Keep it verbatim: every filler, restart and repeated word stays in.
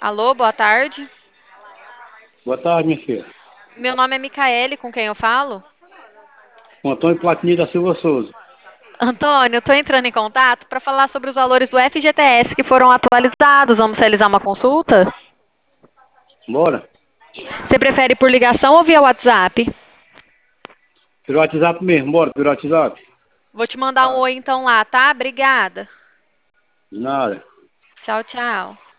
Alô, boa tarde. Boa tarde, minha filha. Meu nome é Micaele, com quem eu falo? Com Antônio Platini da Silva Souza. Antônio, eu estou entrando em contato para falar sobre os valores do F G T S que foram atualizados. Vamos realizar uma consulta? Bora? Você prefere por ligação ou via WhatsApp? Pelo WhatsApp mesmo, bora, pelo WhatsApp. Vou te mandar um oi então lá, tá? Obrigada. De nada. Tchau, tchau.